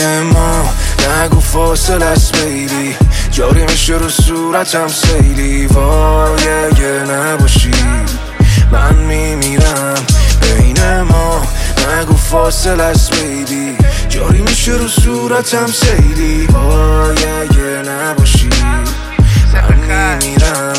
بین ما نگو فاصله است بیبی، جاری میشه رو صورتم سیلی، وای اگه نباشی من میمیرم. بین ما نگو فاصله است بیبی، جاری میشه رو صورتم سیلی، وای اگه نباشی من میمیرم.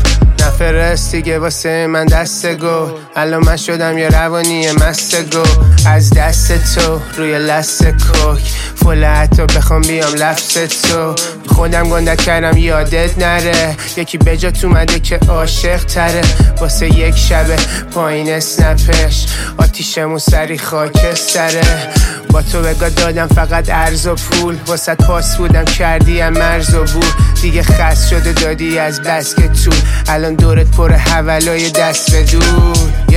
نفرست دیگه واسه من دست گو، الان من شدم یه روانی مست گو، از دست تو روی لست کوک فله حتی بخوام بیام لفظ تو، خودم گندت کردم یادت نره، یکی به جات اومده که عاشق تره، واسه یک شبه پایین اسنپش آتیشمون سری خاکستره، با تو بگاه دادم فقط ارز و پول، واسه پاس بودم کردی مرز و بود، دیگه خست شده دادی از بس که طول، الان دورت پر حولای دست به دور.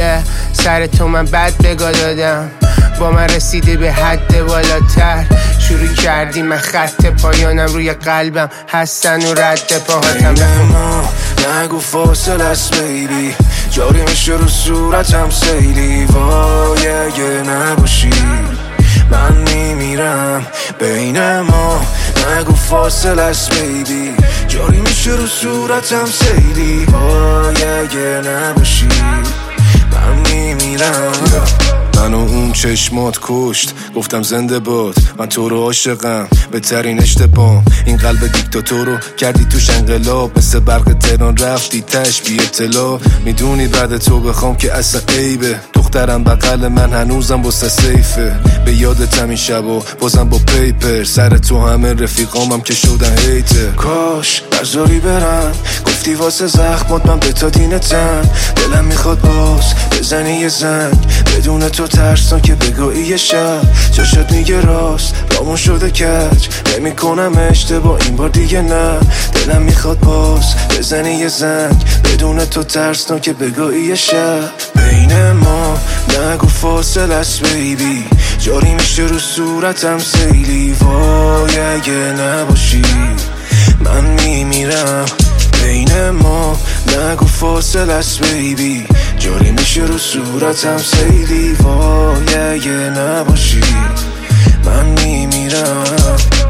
سر تو من بد بگاه دادم، با من رسیده به حد بالاتر، شروع کردی من خط پایانم روی قلبم هستن و رد پاهاتم. بین ما نگو فاصله است بیبی، جاری میشه رو صورتم سیلی، وای اگه نباشی من میمیرم. بین ما نگو فاصله است بیبی، جاری میشه رو صورتم سیلی، وای اگه نباشی من میمیرم. منو اون چشمات کشت، گفتم زنده باد من تو رو عاشقم، بهترین اشتباه این قلب دیکتاتور رو کردی توش انقلاب، مثل برق تهران رفتی تش بی اطلاع، میدونی بعد تو بخوام که اصلا عیبه، دخترم بغل من هنوزم واسه سیفه، به یادتم این شبا بازم با پیپر، سر تو همه رفیقامم که شدن هیته، کاش بذاری برم گفتی واسه زخمات من به تا دینتم، دلم میخواد باز بزنی یه زنگ بدون تو ترسان که بگاهی یه شب، چشت میگه راست رامون شده کج، نمی کنم اشتباه این بار دیگه نه، دلم میخواد باز بزنی یه زنگ بدون تو ترسان که بگاهی یه شب. بین ما نگو فاصله است بیبی، جاری میشه رو صورتم سیلی، وای اگه نباشی من میمیرم. بین ما نگو فاصله است بیبی، جاری میشه رو صورتم سیلی، وای اگه نباشی من میمیرم.